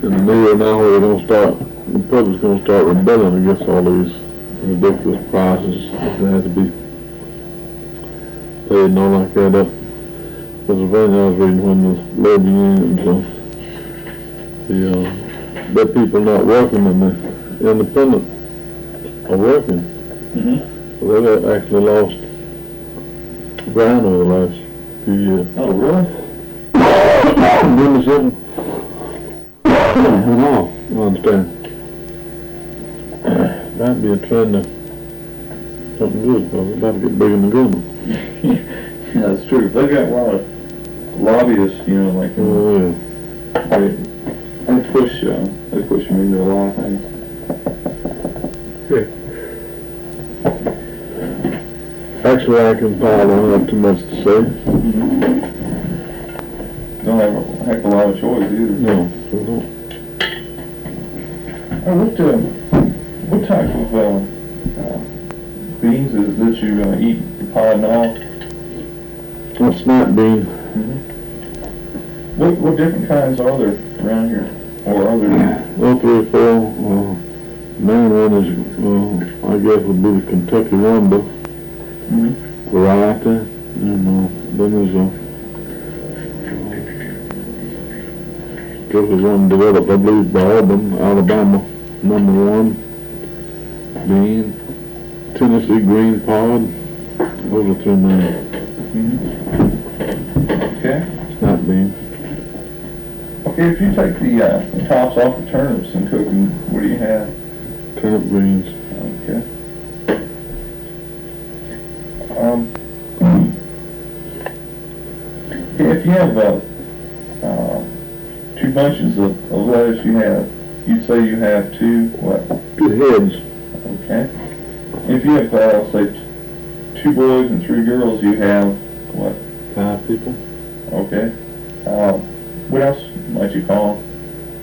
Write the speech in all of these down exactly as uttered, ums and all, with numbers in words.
in the near now where they're gonna start, the public's gonna start rebelling against all these ridiculous prices that have to be paid and all like that. Up Pennsylvania, I was reading when the labor unions, uh, the uh, the people not working and the independent are working. Mm-hmm. So they've actually lost ground over the last few years. Oh, really? Give me something. No, I understand. That'd be a trend of something good, because it's about to get bigger than good. Yeah, that's true. They've got a lot of lobbyists, you know, like, Oh, yeah. they, they push, uh, they push them into a lot of things. Actually, I can pile on, I have too much to say. Mm-hmm. Don't have a heck of a lot of choice either. No, so don't. Uh, what, uh, what type of, uh, uh, beans is it that you, uh, eat, the pod and all? Well, snap bean. Mm-hmm. What, what different kinds are there around here? Or are there? Well, three or four. Uh, main one is, uh, I guess would be the Kentucky Wonder Mm-hmm. variety. And uh, then there's a, uh, this was one developed, I believe, by Auburn, Alabama, number one bean. Tennessee green pod. Those are three main. Mm-hmm. Okay. Snap bean. Okay, if you take the, uh, the tops off the turnips and cook them, what do you have? Turnip greens. Okay. Um, okay, if you have, uh, uh, two bunches of, of lettuce, you have, you'd say you have two, what? Good heads. Okay. If you have, uh, say, t- two boys and three girls, you have, what? Five people. Okay. Um, what else might you call them?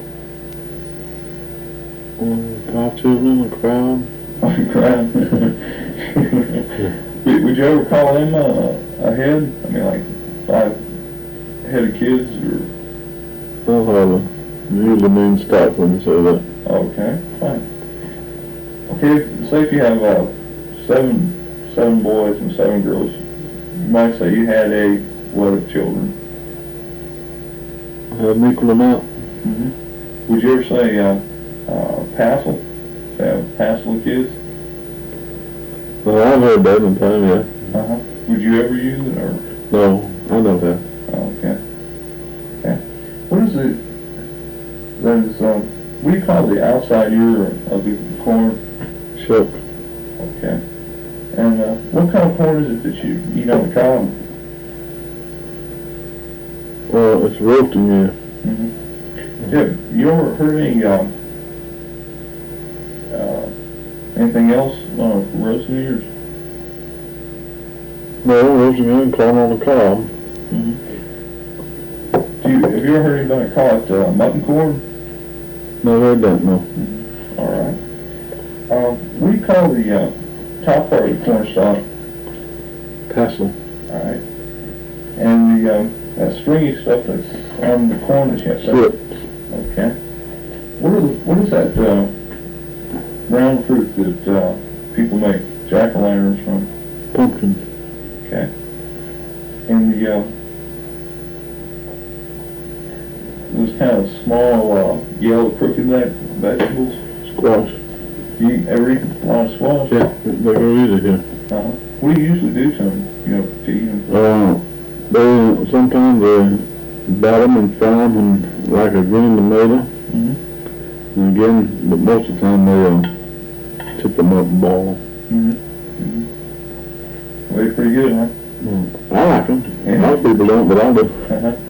Um, five children, a crowd. Crowd. would, would you ever call them uh, a head? I mean, like five head of kids, or? That's how the usually means stock when you say that. Okay, fine. Okay, say if you have uh, seven seven boys and seven girls, you might say you had a what of children? Have an equal amount. Mm-hmm. Would you ever say uh, uh, passel? Say have passel of kids? Well, I've heard that in time, yeah. Uh-huh. Would you ever use it, or? No, I know that. Okay. Okay. What is it that is, um, what do you call the outside ear of the corn? Shuck. Okay. And uh, what kind of corn is it that you eat on the cob? Well, it's roasting here. Mm-hmm. Yeah, you ever heard any, um, uh, anything else on uh, roasting ears? No, roasting here and corn on the cob. Mm-hmm. Do you, have you ever heard anybody call it uh, mutton corn? No, heard that, no. Mm-hmm. All right. Um, what do you call the uh, top part of the corn stalk? Tassel. All right. And the um, that stringy stuff that's on the corn that you have to... Slips. Okay. What is, what is that uh, brown fruit that uh, people make jack-o'-lanterns from? Pumpkin. Okay. And the, uh, those kind of small, uh, yellow crooked neck vegetables? Squash. Do you ever eat a lot of squash? Yeah, they go easy here. Uh-huh. What do you usually do to them, you know, to eat them? Uh, they, sometimes they bat them and fry them and like a green tomato. Mm-hmm. And again, but most of the time they uh, chip them up and ball them. Mm-hmm. Mm-hmm. Well, they're pretty good, huh? Mm. I like them. Yeah. A lot of people don't, but I do. Uh-huh.